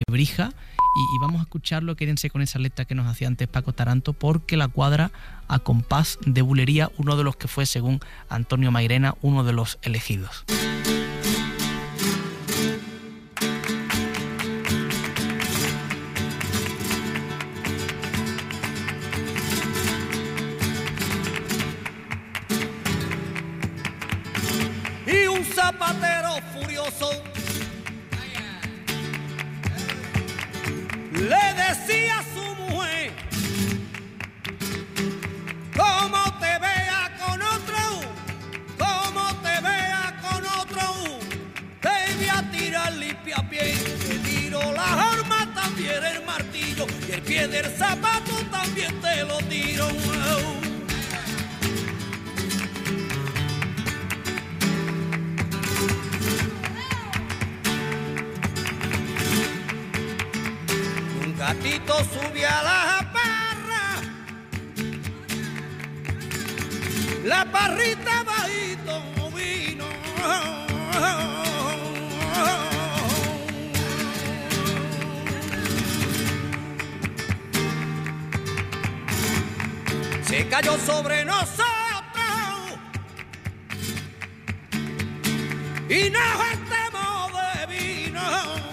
Lebrija. Y vamos a escucharlo, quédense con esa letra que nos hacía antes Paco Taranto, porque la cuadra a compás de bulería, uno de los que fue, según Antonio Mairena, uno de los elegidos. Y un zapatero furioso le decía a su mujer: como te vea con otro, como te vea con otro, te voy a tirar limpia pie. Te tiro las armas, también el martillo, y el pie del zapato también te lo tiro. Gatito sube a la parrita bajito vino. Se cayó sobre nosotros y nos estemos de vino.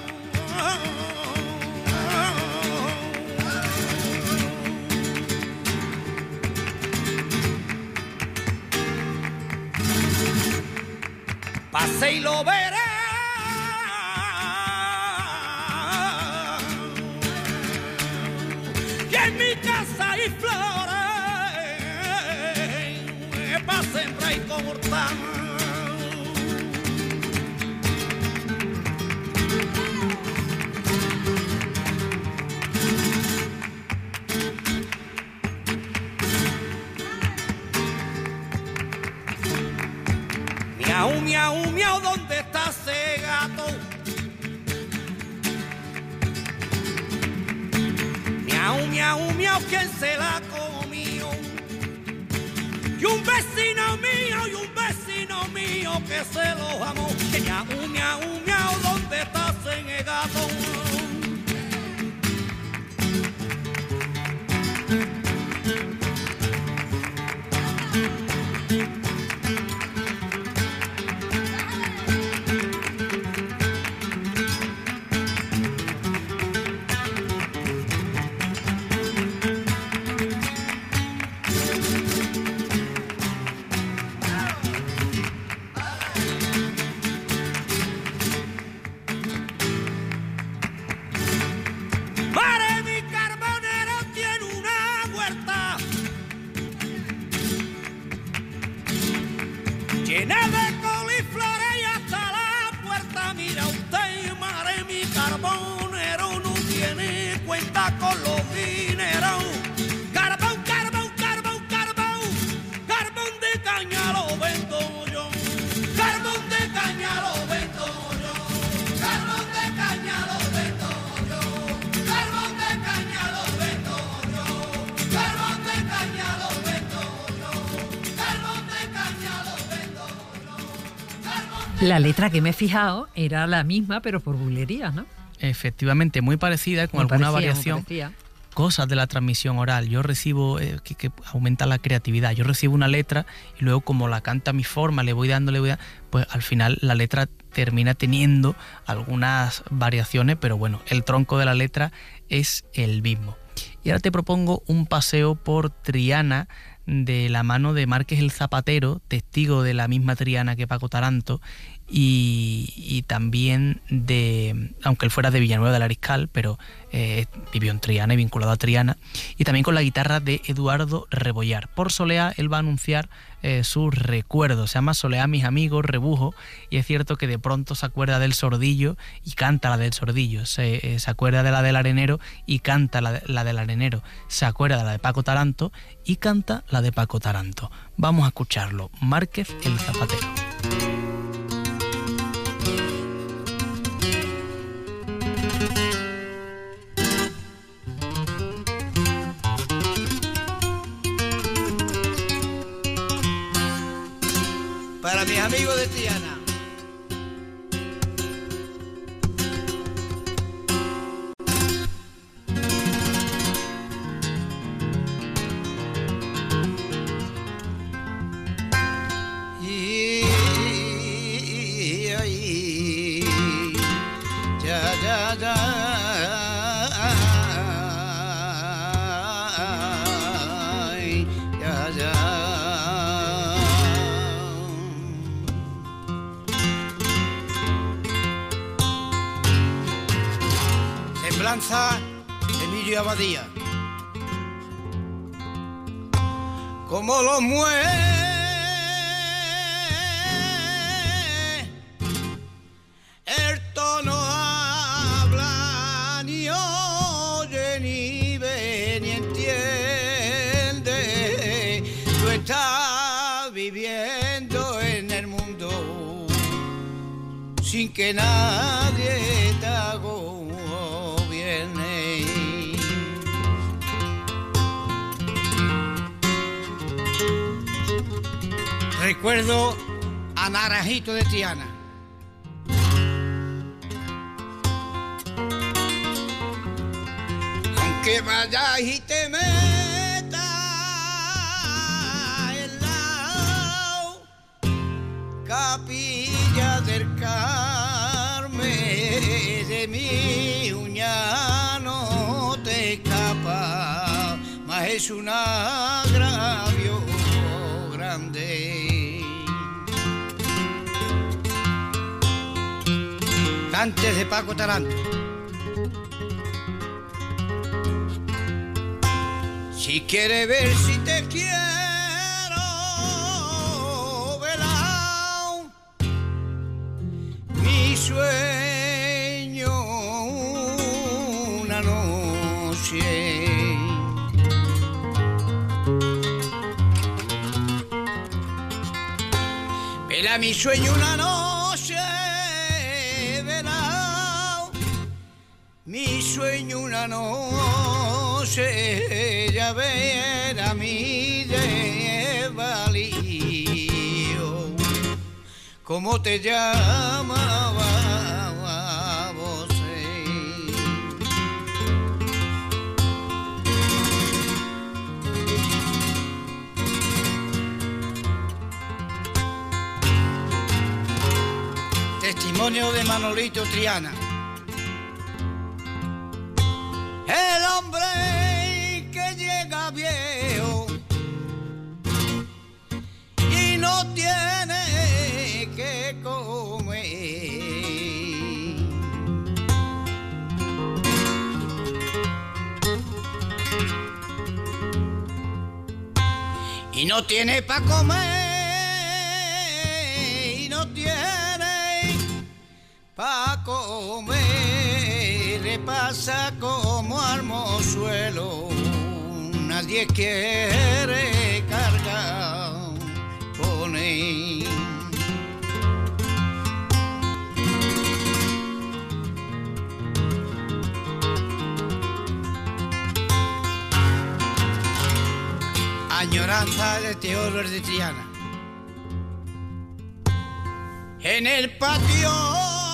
Pase y lo verá. Y en mi casa hay flores pa' sembrar y cortar. Miau, miau, miau, ¿dónde está ese gato? Miau, miau, miau, ¿quién se la comió? Y un vecino mío que se lo amó. Miau, miau, miau, ¿dónde está ese gato? Llena de coliflores y hasta la puerta. Mira usted, madre, mi carbonero no tiene cuenta con los dineros. Carbón, carbón, carbón, carbón, carbón de caña lo vendo yo. Carbón de caña lo vendo yo. Carbón de caña lo vendo yo. Carbón de caña lo vendo yo. Carbón de caña lo vendo yo. Carbón de caña lo vendo. La letra que me he fijado era la misma, pero por bulerías, ¿no? Efectivamente, muy parecida, con alguna variación. Cosas de la transmisión oral. Yo recibo, que aumenta la creatividad. Yo recibo una letra y luego, como la canta a mi forma, le voy dando, pues al final la letra termina teniendo algunas variaciones, pero bueno, el tronco de la letra es el mismo. Y ahora te propongo un paseo por Triana de la mano de Márquez el Zapatero, testigo de la misma Triana que Paco Taranto, y también de, aunque él fuera de Villanueva del Ariscal, pero vivió en Triana y vinculado a Triana, y también con la guitarra de Eduardo Rebollar. Por Soleá él va a anunciar sus recuerdos. Se llama Soleá mis amigos, Rebujo, y es cierto que de pronto se acuerda del Sordillo y canta la del Sordillo, se acuerda de la del Arenero y canta la del Arenero, se acuerda de la de Paco Taranto y canta la de Paco Taranto. Vamos a escucharlo. Márquez el Zapatero. Para mis amigos de Triana. Semblanza, Emilio Abadía. Como lo mueve el tono, habla ni oye ni ve ni entiende. Tú estás viviendo en el mundo sin que nadie te gobierne. Recuerdo a Naranjito de Triana. Aunque vayas y te metas en la capilla del Carmen, de mi uña no te escapa, mas es un agravio grande. Cantes de Paco Taranto. Si quieres ver si te quiero, velao, mi sueño una noche. Vela mi sueño una noche, vela mi sueño una noche, ya verá mi desvalío. ¿Cómo te llamaba vos? Testimonio de Manolito Triana. El hombre que llega viejo y no tiene que comer, y no tiene para comer, y no tiene pa' comer, le pasa como al mozuelo, nadie quiere cargar con él. Añoranza de Teodoro de Triana. En el patio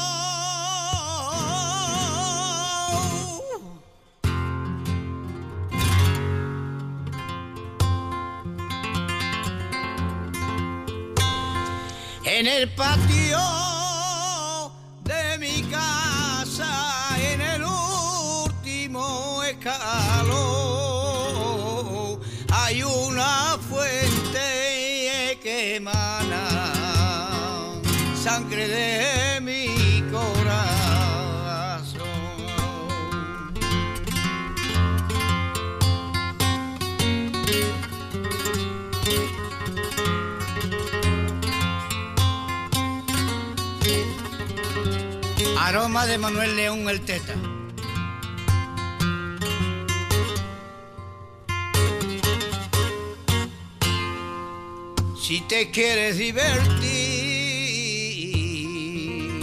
en el patio de mi casa, en el último escalón, hay una fuente que emana sangre de mi corazón. Aroma de Manuel León el Teta. Si te quieres divertir,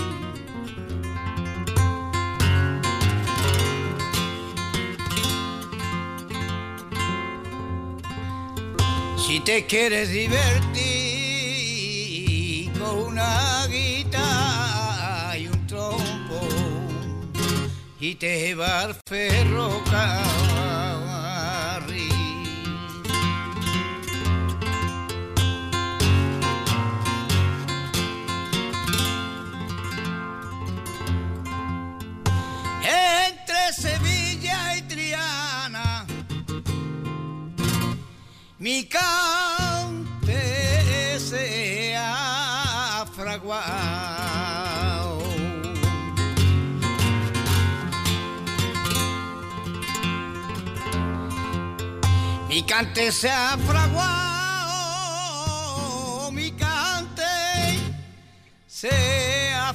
si te quieres divertir con una guitarra y un trompo y te va al ferrocarril. mi cante sea fraguado. Mi cante sea fraguado, mi cante sea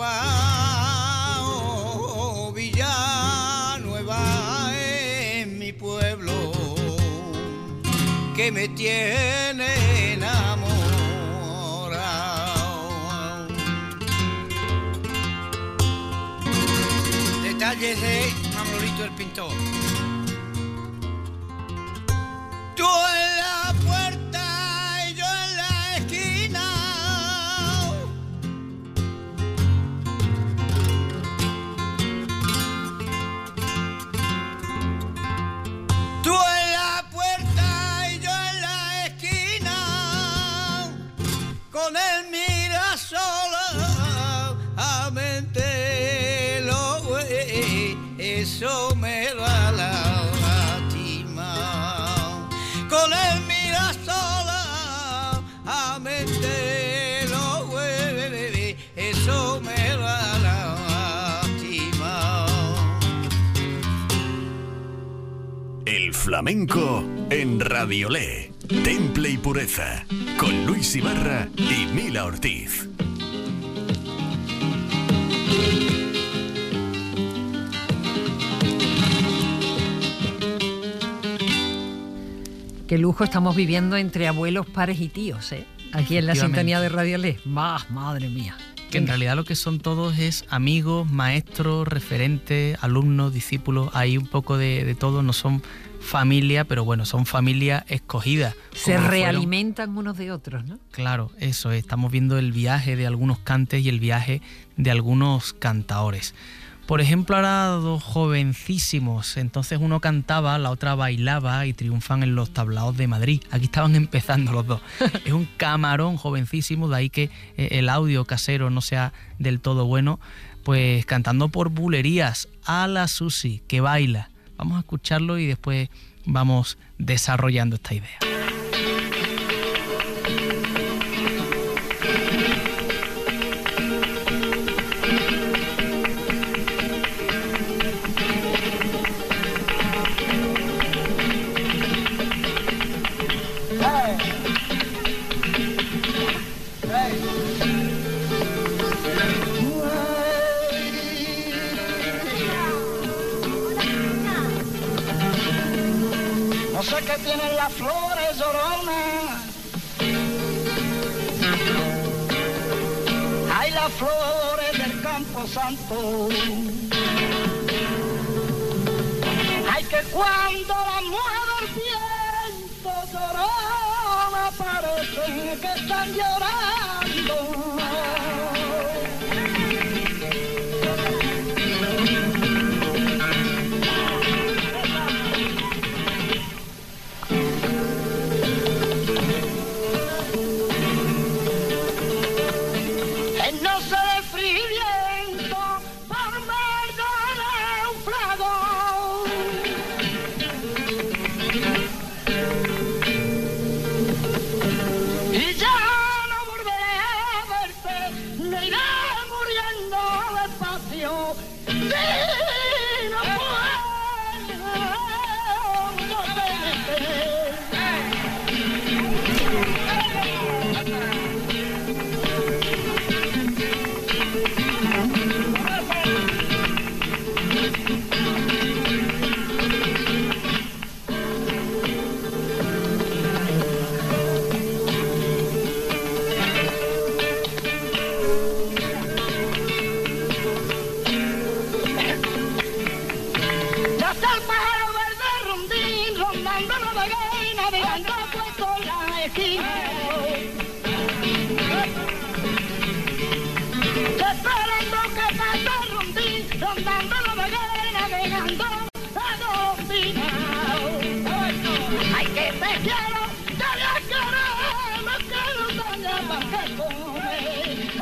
fraguado, Villanueva es mi pueblo que me tiene enamorado. Detalles de Manolito el pintor. Tú en la puerta y yo en la esquina. Tú en la puerta y yo en la esquina. Con él mira sola a mente lo güey, eso me lo alaba. Con él mira sola a mente lo güey, eso me da la lástima. El flamenco en Radiolé, Temple y Pureza, con Luis Ibarra y Mila Ortiz. Qué lujo estamos viviendo entre abuelos, pares y tíos, ¿eh? Aquí en la sintonía de Radiolé. Madre mía. Que en realidad lo que son todos es amigos, maestros, referentes, alumnos, discípulos. Hay un poco de todo, no son familia, pero bueno, son familias escogidas. Se realimentan unos de otros, ¿no? Claro, eso es. Estamos viendo el viaje de algunos cantes y el viaje de algunos cantaores. Por ejemplo, ahora dos jovencísimos, entonces uno cantaba, la otra bailaba y triunfan en los tablaos de Madrid. Aquí estaban empezando los dos. Es un camarón jovencísimo, de ahí que el audio casero no sea del todo bueno, pues cantando por bulerías a la Susi, que baila. Vamos a escucharlo y después vamos desarrollando esta idea. No sé qué tienen las flores lloronas. Hay las flores del Campo Santo. Hay que cuando la mueve el viento llorona parece que están llorando.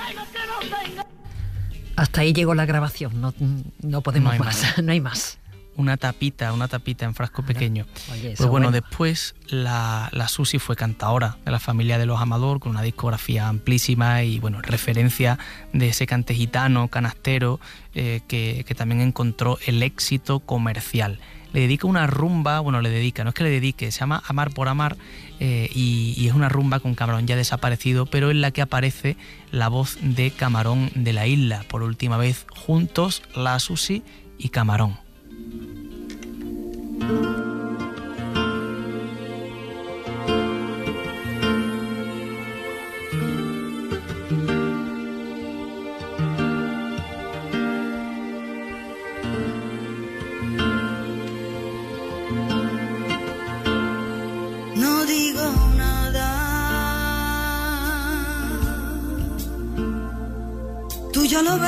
Hasta ahí llegó la grabación, no podemos más, no hay más. una tapita en frasco pequeño. Oye, pues bueno, después la Susi fue cantaora de la familia de los Amador, con una discografía amplísima y bueno, referencia de ese cante gitano, canastero, que también encontró el éxito comercial. Le dedica una rumba, no es que le dedique, se llama Amar por Amar, y es una rumba con Camarón ya desaparecido, pero en la que aparece la voz de Camarón de la Isla, por última vez juntos, la Susi y Camarón. No digo nada, tú ya lo ves.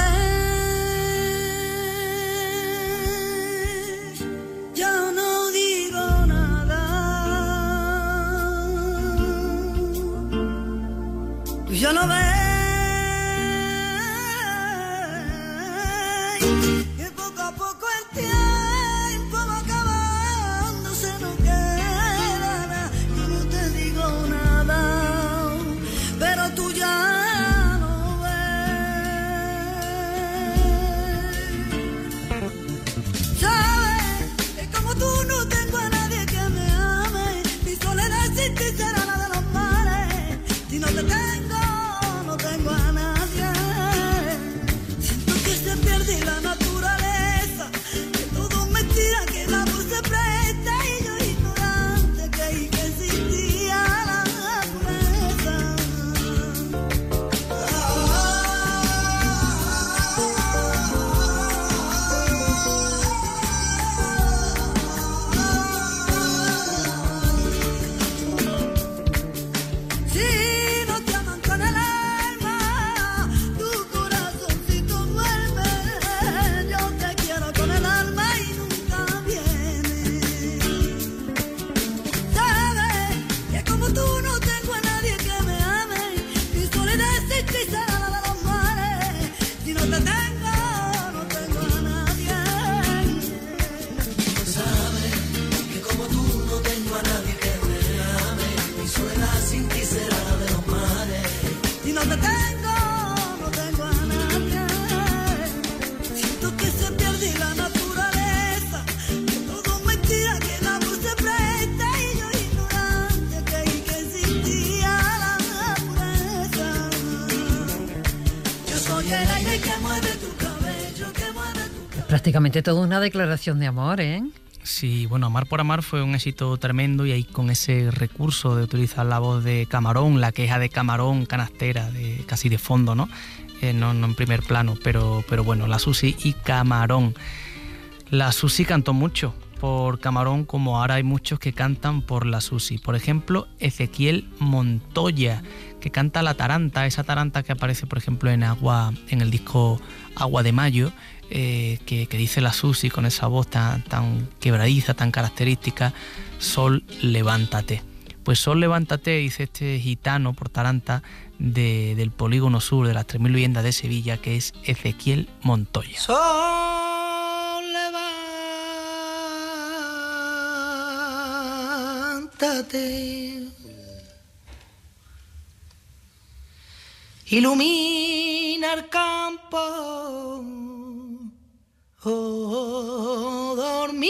Yo lo veo, que poco a poco el tiempo va acabando, se nos queda nada, yo no te digo nada, pero tú ya lo ves. Sabes que como tú no tengo a nadie que me ame, mi soledad sin ti será la de los mares, si no te tengo. Tengo a nadie, siento que se pierde la naturaleza, que todo es mentira, que el amor se presta y yo ignorante creí que existía la pureza. Si no te aman con el Prácticamente toda una declaración de amor, ¿eh? Sí, bueno, Amar por Amar fue un éxito tremendo y ahí con ese recurso de utilizar la voz de Camarón, la queja de Camarón, canastera, casi de fondo, ¿no? No en primer plano, pero bueno, la Susi y Camarón. La Susi cantó mucho por Camarón, como ahora hay muchos que cantan por la Susi. Por ejemplo, Ezequiel Montoya, que canta la taranta, esa taranta que aparece, por ejemplo, en el disco Agua de Mayo, que dice la Susi con esa voz tan quebradiza, tan característica: Sol, levántate. Pues Sol, levántate, dice este gitano por taranta del Polígono Sur, de las 3000 viviendas de Sevilla, que es Ezequiel Montoya. Sol, levántate, ilumina el campo, oh, dormido,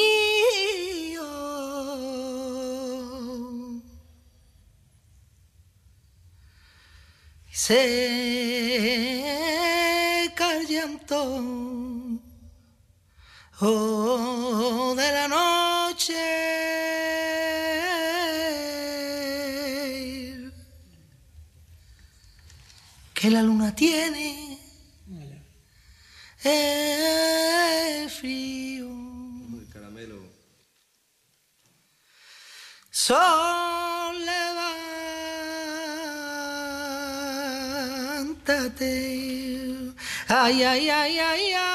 seca el llanto, oh, de la noche, que la luna tiene frío. Caramelo. Sol, levántate, ay, ay, ay, ay, ay,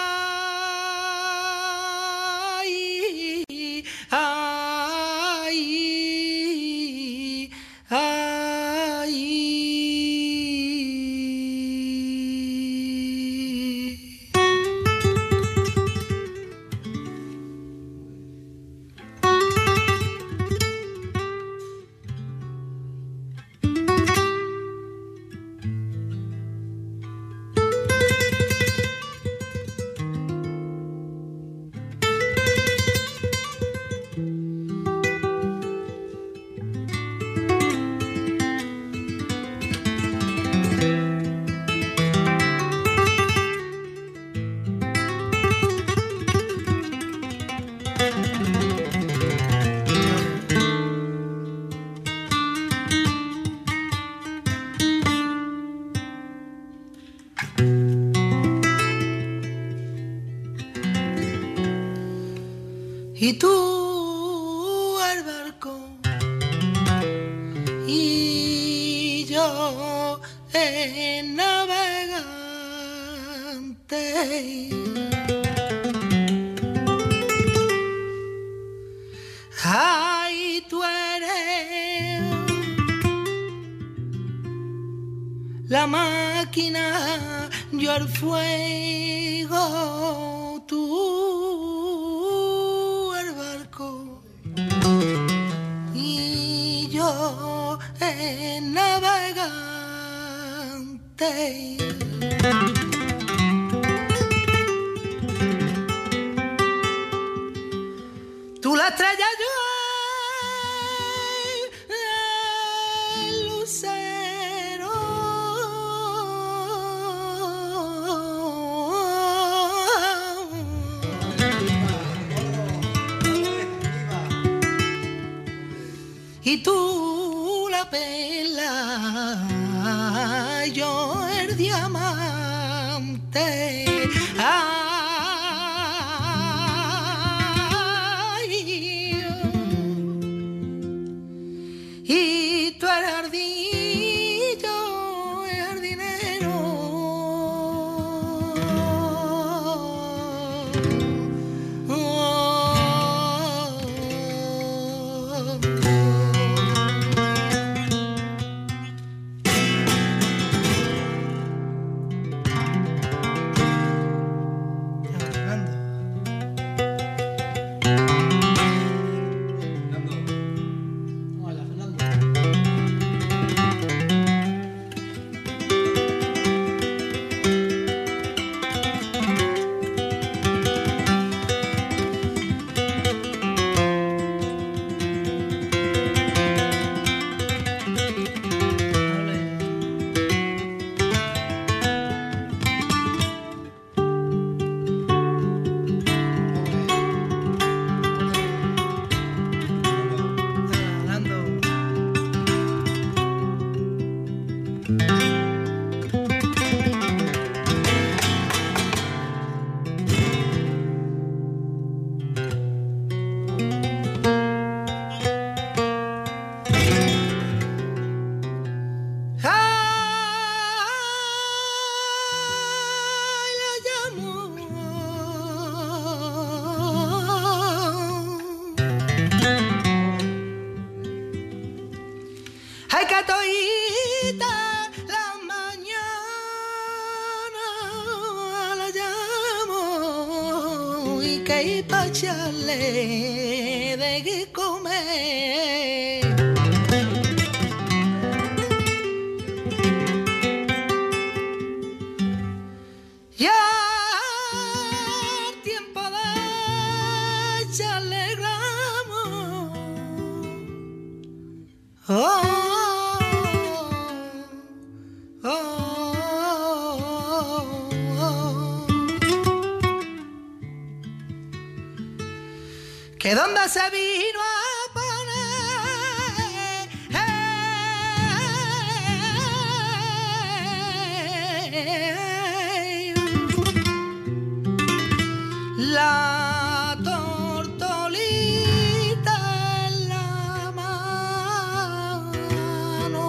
ay, ay. y tú el barco y yo el navegante. Ay, tú eres la máquina, yo el fuego, tú el barco y yo el navegante. Tú la estrella, yo el lucero. Y tú la perla, yo el diamante. Y tú eres ardillo, el jardinero. Que pa' echarle de comer. Ya el tiempo de echarle gramo. Que donde se vino a poner la tortolita en la mano.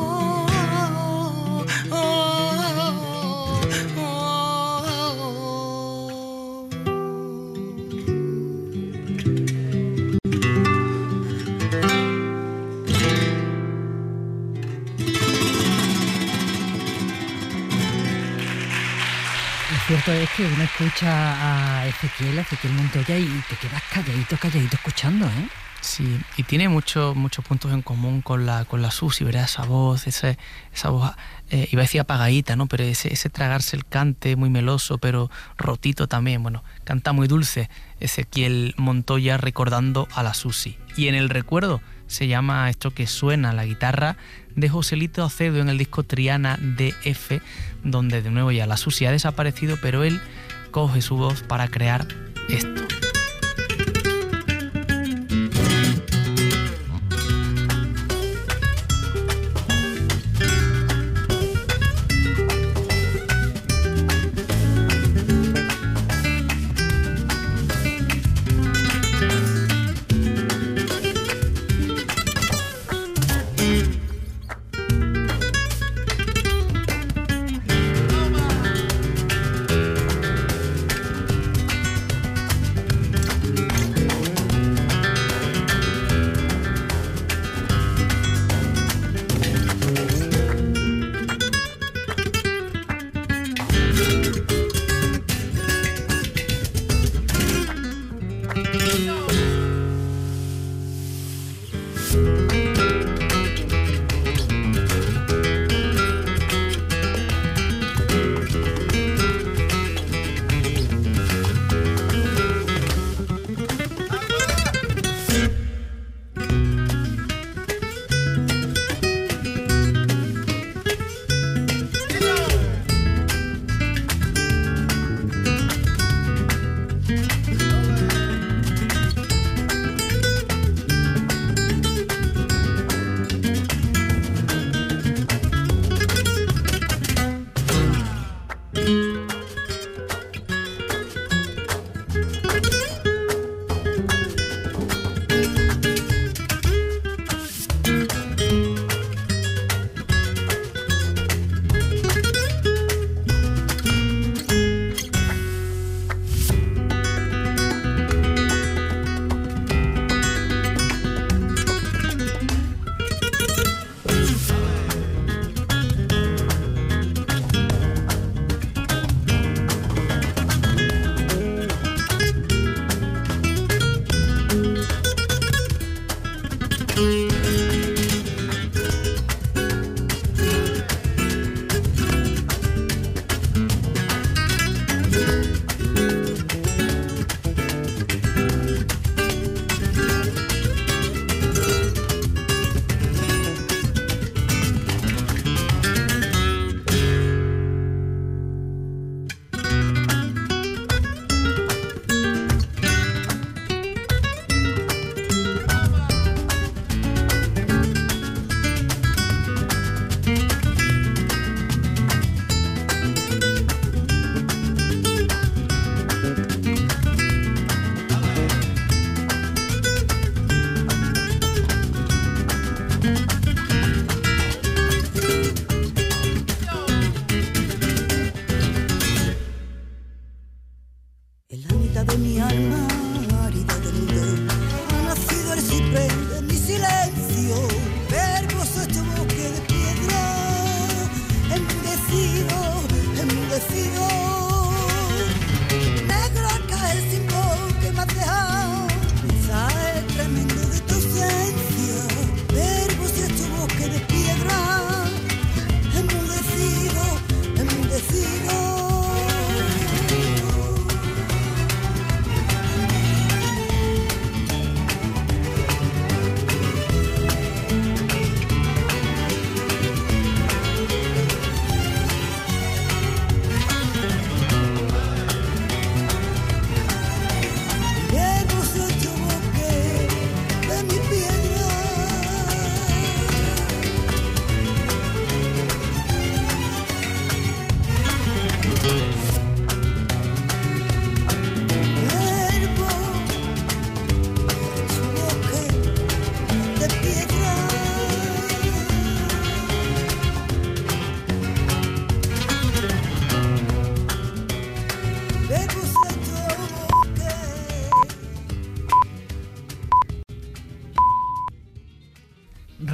Lo cierto es que uno escucha a Ezequiel Montoya y te quedas calladito escuchando, ¿eh? Sí, y tiene muchos puntos en común con la Susi, ¿verdad? Esa voz, esa voz, iba a decir apagadita, ¿no? Pero ese tragarse el cante muy meloso, pero rotito también. Bueno, canta muy dulce Ezequiel Montoya recordando a la Susi. Y en el recuerdo se llama esto que suena, la guitarra de Joselito Acedo en el disco Triana DF, donde de nuevo ya la Susi ha desaparecido, pero él coge su voz para crear esto.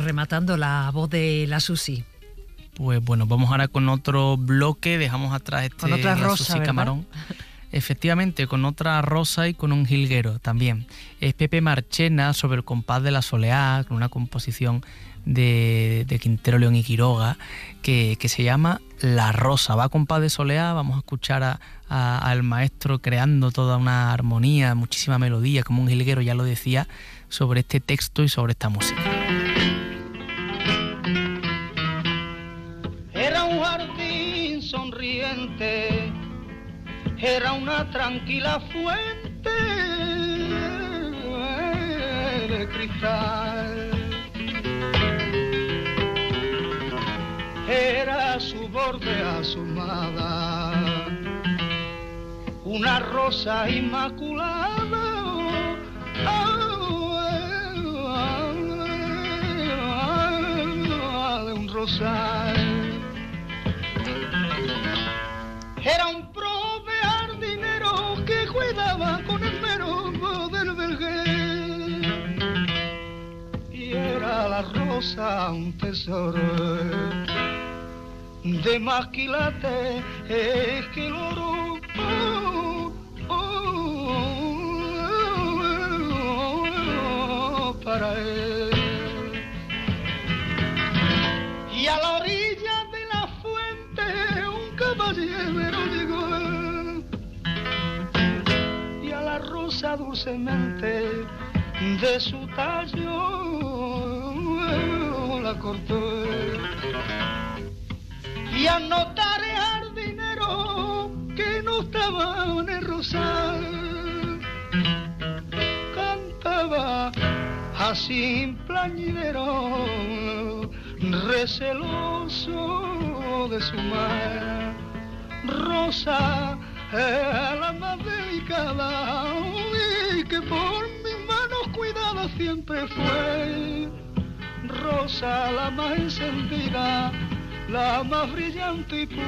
rematando la voz de la Susi. Pues bueno, vamos ahora con otro bloque, dejamos atrás con otra rosa, Susi Camarón. Efectivamente, con otra rosa y con un jilguero también. Es Pepe Marchena sobre el compás de la soleá, con una composición de Quintero, León y Quiroga, que se llama La Rosa. Va a compás de soleá, vamos a escuchar al maestro creando toda una armonía, muchísima melodía, como un jilguero, ya lo decía, sobre este texto y sobre esta música. Era un jardín sonriente, era una tranquila fuente de cristal. Era su borde asomada, una rosa inmaculada, de un rosal. Era un probe jardinero que cuidaba con esmero del vergel, y era la rosa un tesoro de más quilate que el oro, para él. Y a la orilla de la fuente un caballero llegó, y a la rosa dulcemente de su tallo la cortó. Y al notar el jardinero que no estaba en el rosal, cantaba así plañidero, receloso de su mar. Rosa es la más delicada y que por mis manos cuidada siempre fue. Rosa la más encendida, la más brillante y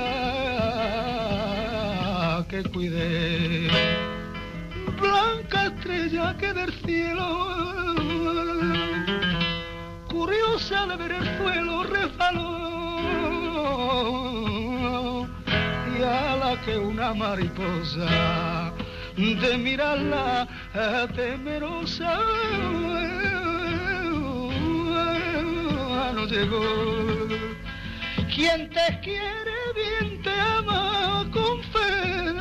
pulida que cuidé. Blanca estrella que del cielo, curiosa de ver el suelo, resbaló, y a la que una mariposa de mirarla temerosa no llegó. Quien te quiere bien te ama con fe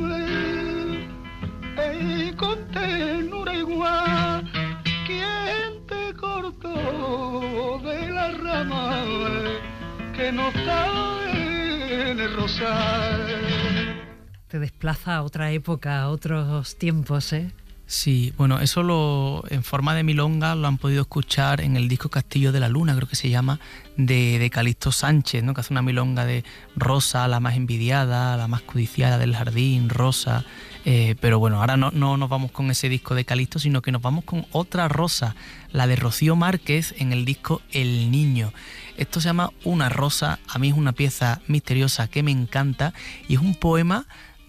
y con ternura igual. Quien te cortó de la rama que no está en el rosal. Te desplaza a otra época, a otros tiempos, ¿eh? Sí, bueno, eso en forma de milonga lo han podido escuchar en el disco Castillo de la Luna, creo que se llama, de Calixto Sánchez, ¿no? Que hace una milonga de Rosa, la más envidiada, la más codiciada del jardín, Rosa. Pero bueno, ahora no nos vamos con ese disco de Calixto, sino que nos vamos con otra Rosa, la de Rocío Márquez, en el disco El Niño. Esto se llama Una Rosa, a mí es una pieza misteriosa que me encanta y es un poema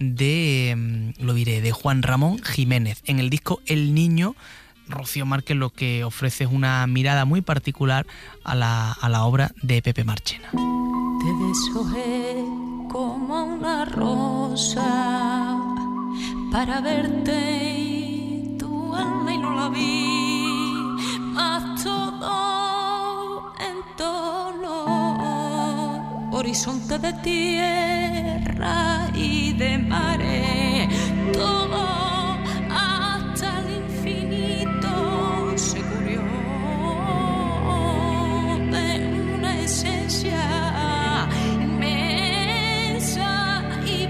de Juan Ramón Jiménez. En el disco El Niño, Rocío Márquez lo que ofrece es una mirada muy particular a la obra de Pepe Marchena. Te deshojé como una rosa para verte y tu alma y no la vi, mas todo en tono, horizonte de tierra y de mare, todo hasta el infinito se cubrió de una esencia inmensa y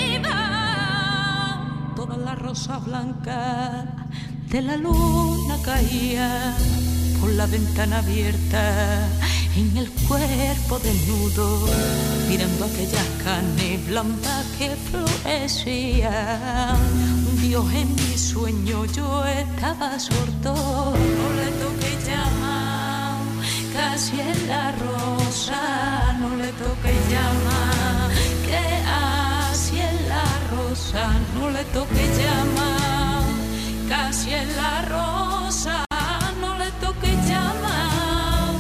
viva. Toda la rosa blanca de la luna caía por la ventana abierta en el cuerpo desnudo, mirando aquellas carnes blancas que florecían. Un Dios en mi sueño, yo estaba sordo, no le toqué llama, casi en la rosa, no le toqué llama, que así en la rosa, no le toqué llama, casi en la rosa, no le toqué llama.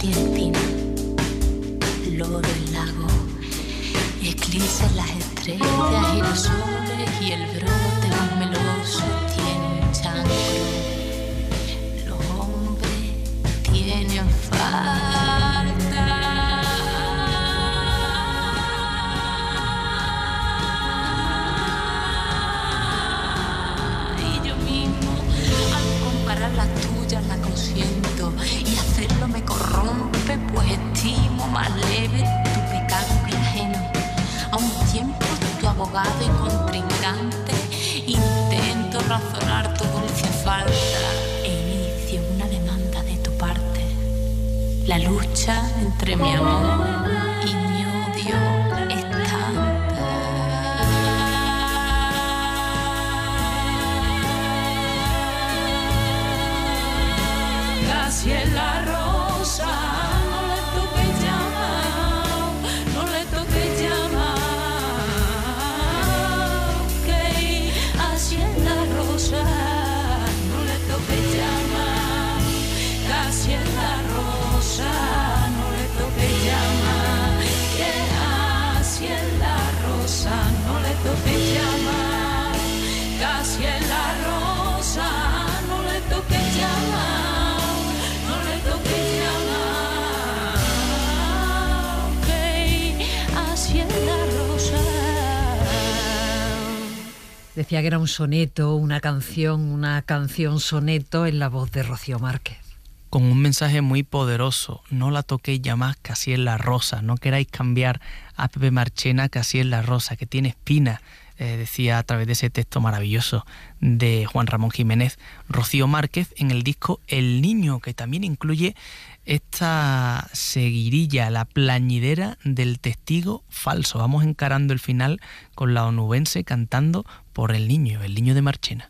serpientina, loro el lago, eclipses las estrellas, girasoles y el brote más meloso tiene un chancro. Los hombres tienen falta. Y yo mismo, al comparar las tuyas, la consiento, y hacerlo me corrompe, pues estimo más leve tu pecado que ajeno. A un tiempo tu abogado y contrincante, intento razonar tu dulce falta e inicio una demanda de tu parte. La lucha entre mi amor y mi odio es tanta. Casi en la rosa, no le toques llamar, no le toques llamar, que así en la rosa, no le toques llamar, casi en la rosa, no le toques llamar, que así en la rosa, no le toques llamar, casi en la rosa, no le toques llamar. Decía que era un soneto, una canción soneto en la voz de Rocío Márquez. Con un mensaje muy poderoso: no la toquéis ya más, que así es la rosa. No queráis cambiar a Pepe Marchena, que así es la rosa, que tiene espinas. Decía a través de ese texto maravilloso de Juan Ramón Jiménez, Rocío Márquez, en el disco El Niño, que también incluye esta seguirilla, la plañidera del testigo falso. Vamos encarando el final con la onubense cantando por El Niño de Marchena.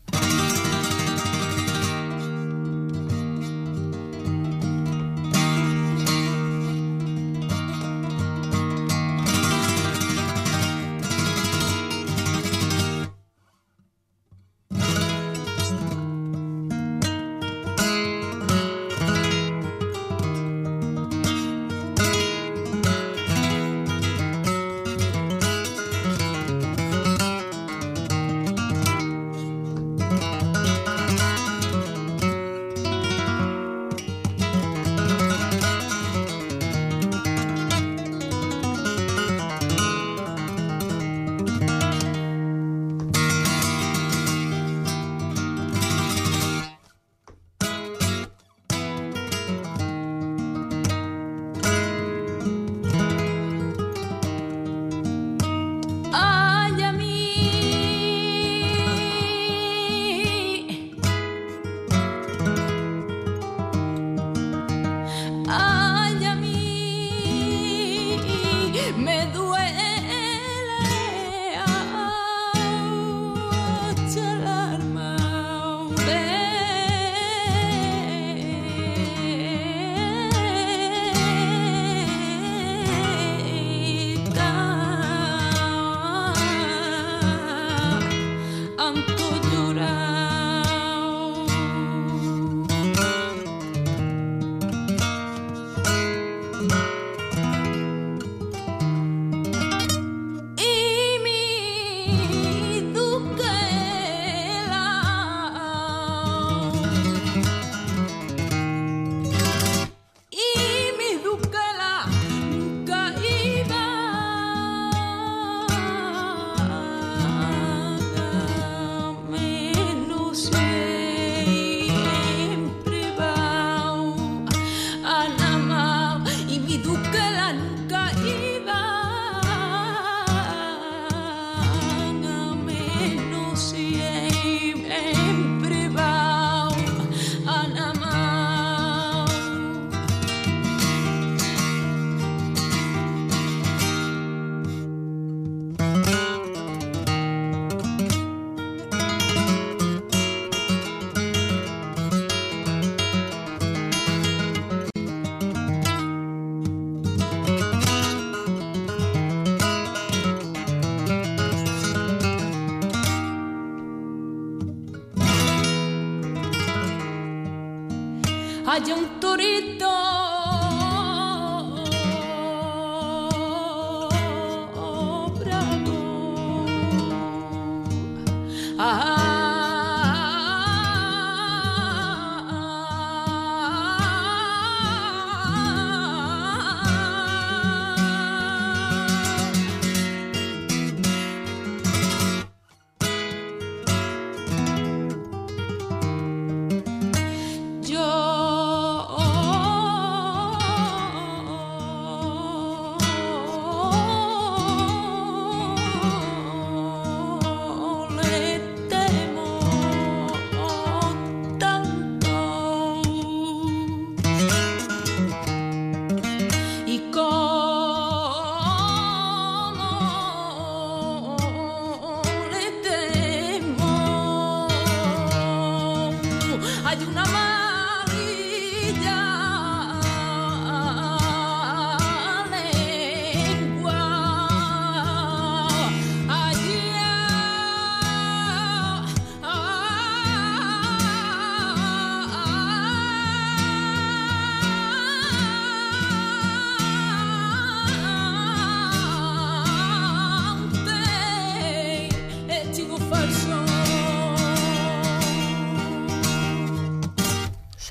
Hay un torito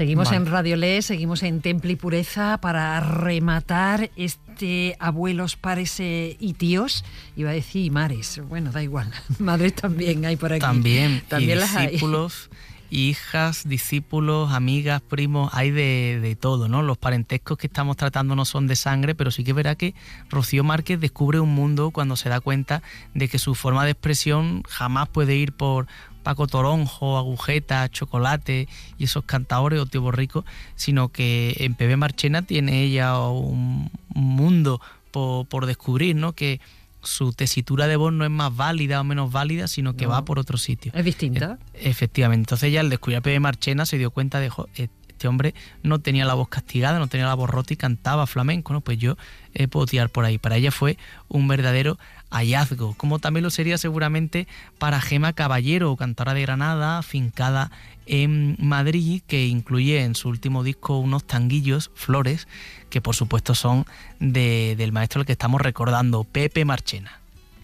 Seguimos en Radio Le, seguimos en Temple y Pureza para rematar este abuelos, pares y tíos. Iba a decir mares, bueno, da igual, madres también hay por aquí. También y las discípulos, hijas, discípulos, amigas, primos, hay de todo, ¿no? Los parentescos que estamos tratando no son de sangre, pero sí que verá que Rocío Márquez descubre un mundo cuando se da cuenta de que su forma de expresión jamás puede ir por Paco Toronjo, Agujeta, Chocolate y esos cantadores o Tío Borrico, sino que en Pepe Marchena tiene ella un mundo por descubrir, ¿no? Que su tesitura de voz no es más válida o menos válida, sino que va por otro sitio. Es distinta. Efectivamente. Entonces ella al descubrir a Pepe Marchena se dio cuenta de este hombre no tenía la voz castigada, no tenía la voz rota y cantaba flamenco, ¿no? Pues yo puedo tirar por ahí. Para ella fue un verdadero hallazgo, como también lo sería seguramente para Gema Caballero, cantora de Granada, afincada en Madrid, que incluye en su último disco unos tanguillos, Flores, que por supuesto son del maestro al que estamos recordando, Pepe Marchena.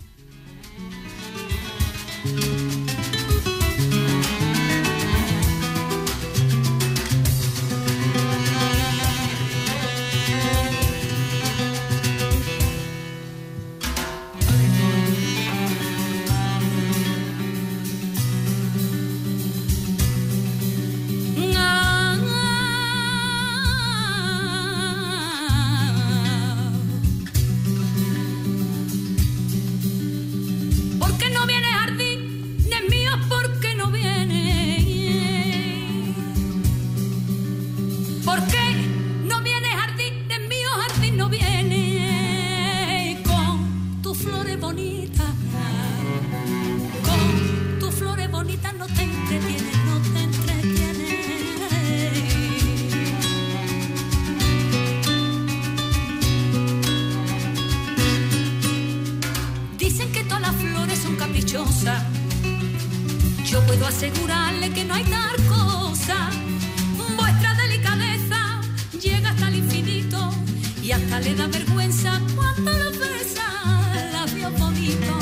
Yo puedo asegurarle que no hay tal cosa. Vuestra delicadeza llega hasta el infinito y hasta le da vergüenza cuando lo besa labios bonitos.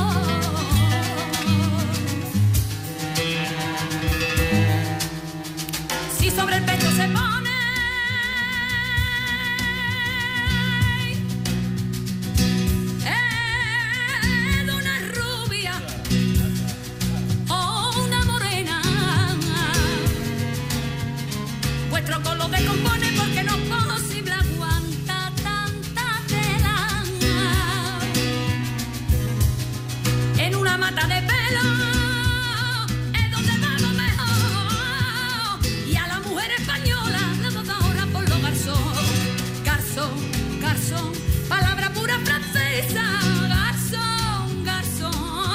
Si sobre el pecho se pone compone porque no es posible aguantar tanta tela en una mata de pelo es donde vamos mejor y a la mujer española la dos horas por los garzón, garzón, garzón, palabra pura francesa, garzón, garzón.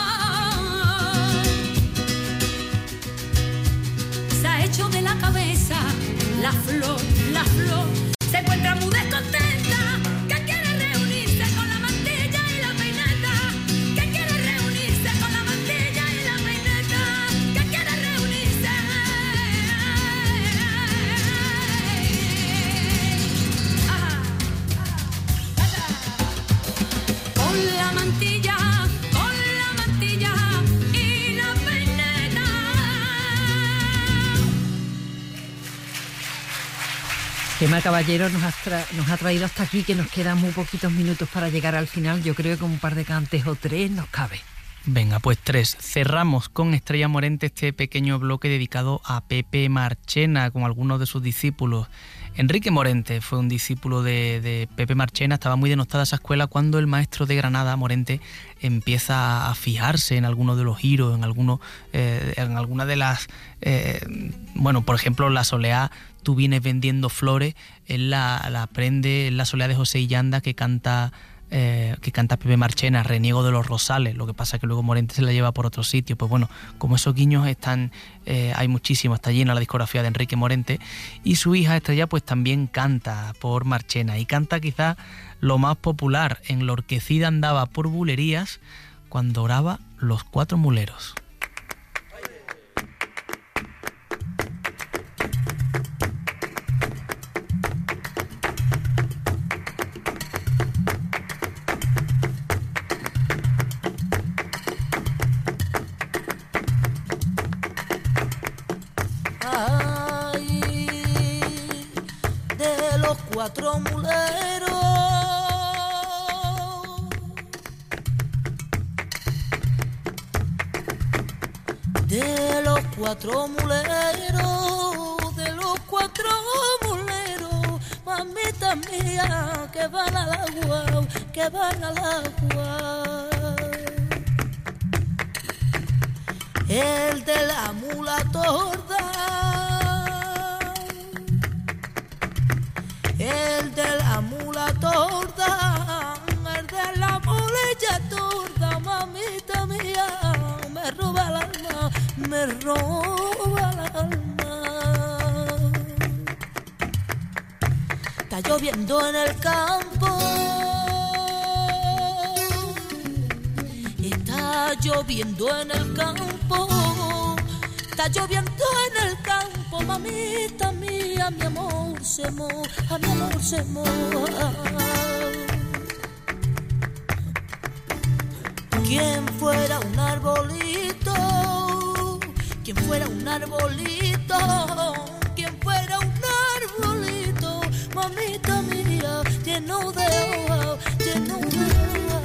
Se ha hecho de la cabeza la flor, se encuentra muy descontenta, que quiere reunirse con la mantilla y la peineta, que quiere reunirse con la mantilla y la peineta, que quiere reunirse con la mantilla y la peineta. Gema Caballero nos ha traído hasta aquí, que nos quedan muy poquitos minutos para llegar al final. Yo creo que un par de cantes o tres nos cabe. Venga, pues 3. Cerramos con Estrella Morente este pequeño bloque dedicado a Pepe Marchena, con algunos de sus discípulos. Enrique Morente fue un discípulo de Pepe Marchena. Estaba muy denostada esa escuela cuando el maestro de Granada, Morente, empieza a fijarse en algunos de los giros, en alguna de las... por ejemplo, la soleá Tú vienes vendiendo flores, él la aprende en la soleá de José Illanda que canta Pepe Marchena, Reniego de los Rosales. Lo que pasa es que luego Morente se la lleva por otro sitio. Pues bueno, como esos guiños están, hay muchísimo, está llena la discografía de Enrique Morente, y su hija Estrella pues también canta por Marchena, y canta quizás lo más popular: enlorquecida andaba por bulerías cuando oraba los 4 muleros. Ay, de los cuatro muleros. De los cuatro muleros, de los cuatro muleros, mamita mía, que van al agua, que van al agua. El de la mula torda, el de la mula torda, el de la mulilla torda, mamita mía, me roba el alma, me roba el alma. Está lloviendo en el campo, está lloviendo en el campo, está lloviendo en el campo, mamita mía, mi amor se moja, mi amor se moja. Quien fuera un arbolito, quien fuera un arbolito, quien fuera un arbolito, mamita mía, lleno de hoja, lleno de hoja.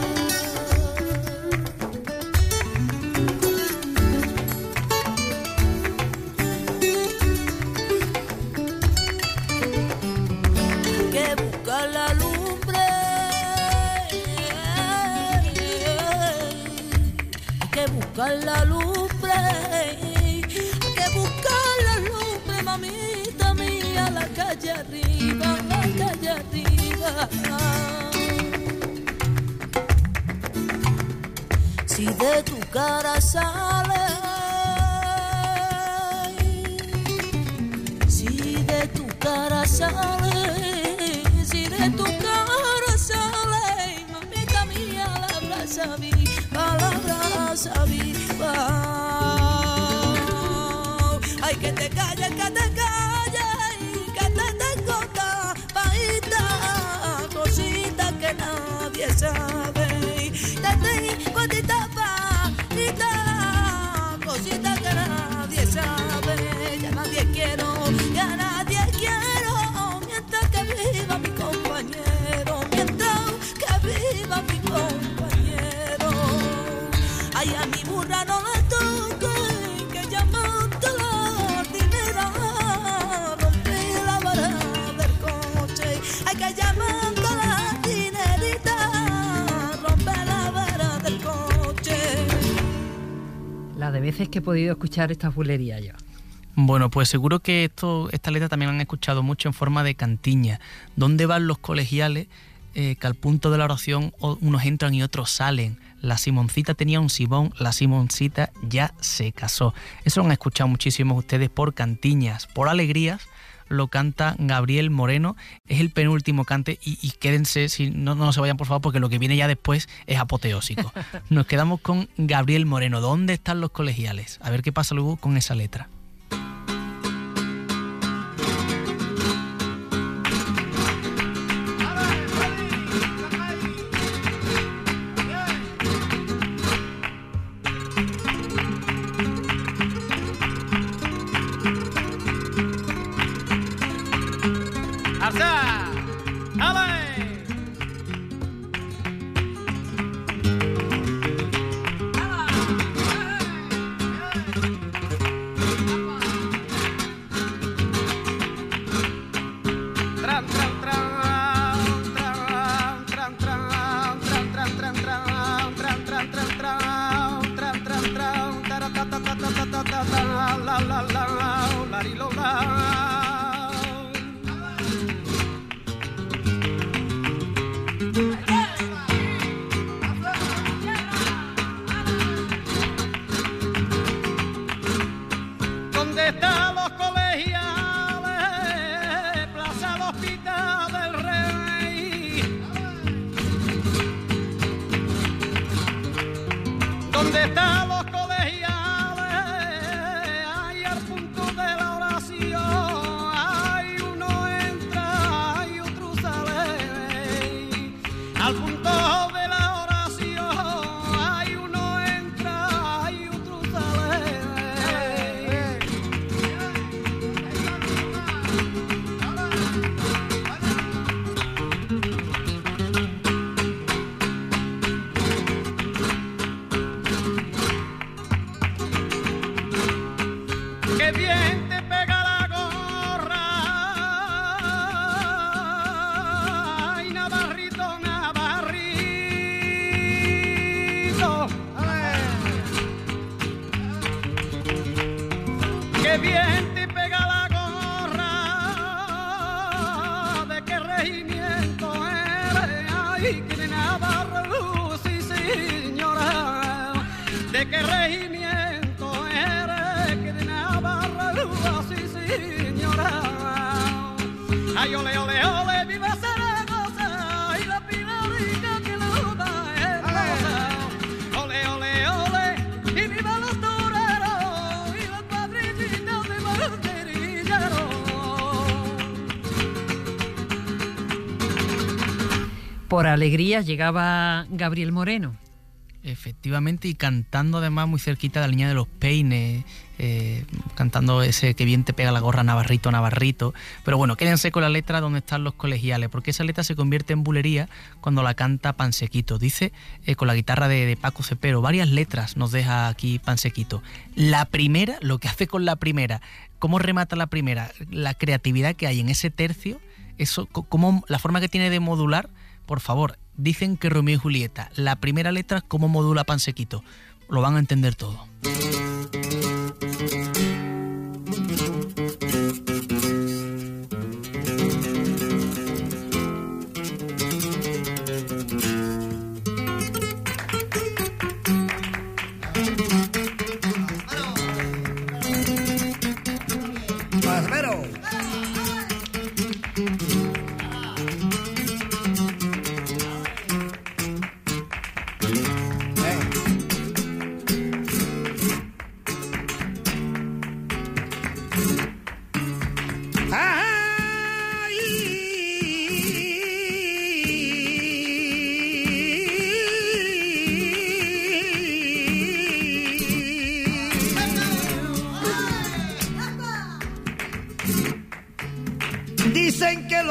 Que busca la lumbre, que busca la lumbre, que busca la lumbre, mamita mía, la calle arriba, la calle arriba. Si de tu cara sale, si de tu cara sale, si de tu cara sale, mamita mía, la brasa viva, la brasa viva. Ay, que te calles, que te calles, que te tengo tapadita, cosita que nadie sabe. Te tengo tapadita, cosita que nadie sabe. Ya nadie quiero, ya nadie quiero, mientras que viva mi compañero, mientras que viva mi compañero. Ay, a mi burra no la toque, que llamando la dinera, rompí la vara del coche. Ay, que llamando la dinerita, rompe la vara del coche. La de veces que he podido escuchar esta bulería yo. Bueno, pues seguro que esta letra también la han escuchado mucho en forma de cantiña. ¿Dónde van los colegiales? Que al punto de la oración unos entran y otros salen. La Simoncita tenía un Simón, la Simoncita ya se casó. Eso lo han escuchado muchísimos ustedes por cantiñas. Por alegrías lo canta Gabriel Moreno. Es el penúltimo cante y quédense, si no se vayan por favor, porque lo que viene ya después es apoteósico. Nos quedamos con Gabriel Moreno. ¿Dónde están los colegiales? A ver qué pasa luego con esa letra. ¿Dónde están los colegiales? Plaza del Hospital del Rey. ¿Dónde están los colegiales? Ahí al punto de la oración. Hay uno entra, hay otro sale. Al punto de la oración. Hay uno entra, hay otro sale. que de Navarra, sí señora, de qué regimiento eres, que de Navarra, sí señora. Ay, ole, ole, ole, viva Zaragoza y la pinarica que lo da hermosa. Ole, ole, ole, y viva los toreros y las cuadrilletas de banderilleros. Por alegría llegaba Gabriel Moreno. Efectivamente, y cantando además muy cerquita de la línea de los peines, cantando ese que bien te pega la gorra, Navarrito, Navarrito. Pero bueno, quédense con la letra donde están los colegiales, porque esa letra se convierte en bulería cuando la canta Pansequito. Dice, con la guitarra de Paco Cepero, varias letras nos deja aquí Pansequito. La primera, lo que hace con la primera, cómo remata la primera, la creatividad que hay en ese tercio, eso, cómo, la forma que tiene de modular, por favor. Dicen que Romeo y Julieta, la primera letra, cómo modula Pansequito. Lo van a entender todo. Dicen que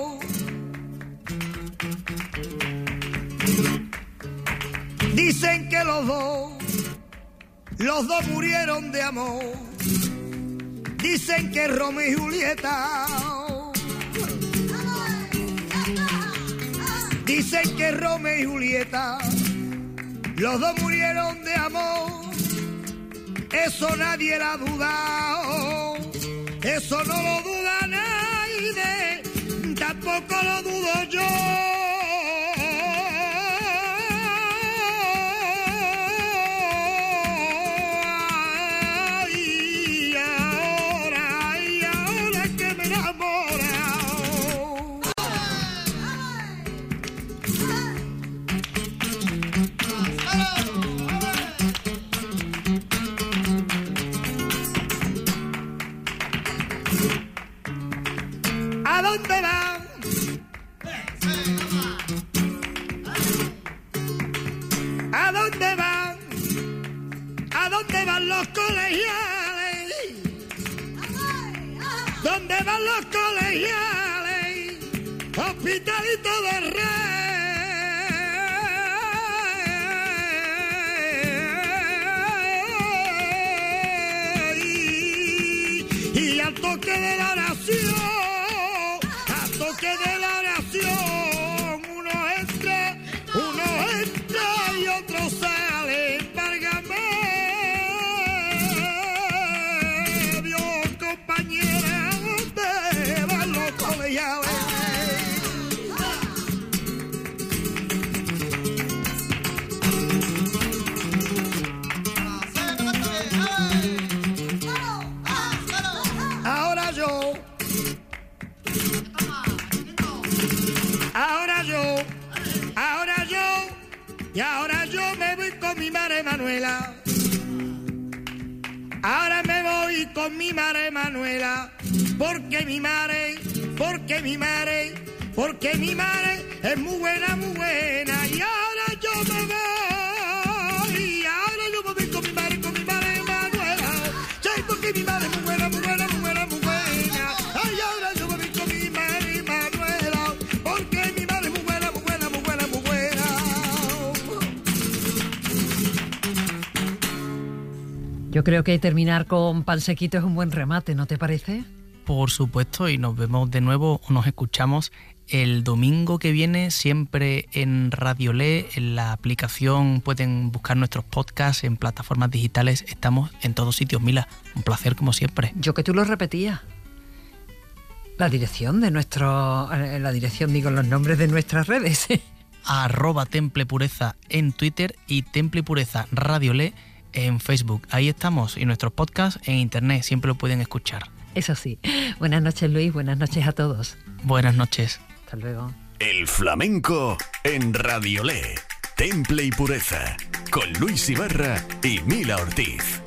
los dos murieron de amor. Dicen que Romeo y Julieta, dicen que Romeo y Julieta, los dos murieron de amor. Eso nadie lo ha dudado, eso no lo duda nadie, tampoco lo dudo yo. ¿A dónde van? ¿A dónde van? ¿A dónde van los colegiales? ¿Dónde van los colegiales? Hospitalito de Rey. Y al toque de la oración, que de la oración uno entra y otro sale. Válgame Dios, compañera, ¿dónde van los colegiales? Y ahora yo me voy con mi madre Manuela. Ahora me voy con mi madre Manuela. Porque mi madre es muy buena, muy buena. Y ahora yo me voy. Y ahora yo me voy con mi madre Manuela. Sí, porque mi madre es muy buena, muy buena, muy buena, muy buena. Ay, ahora yo me voy con mi madre Manuela. Porque mi madre es muy buena, muy buena, muy buena, muy buena. Yo creo que terminar con Pansequito es un buen remate, ¿no te parece? Por supuesto, y nos vemos de nuevo, nos escuchamos el domingo que viene, siempre en Radio Le, en la aplicación, pueden buscar nuestros podcasts en plataformas digitales, estamos en todos sitios. Mila, un placer como siempre. Yo que tú lo repetías. La dirección de los nombres de nuestras redes. @templepureza en Twitter y Temple y Pureza Radio Le en Facebook. Ahí estamos, y nuestros podcasts en internet siempre lo pueden escuchar. Eso sí. Buenas noches, Luis, buenas noches a todos. Buenas noches. Hasta luego. El flamenco en Radio Le. Temple y Pureza, con Luis Ibarra y Mila Ortiz.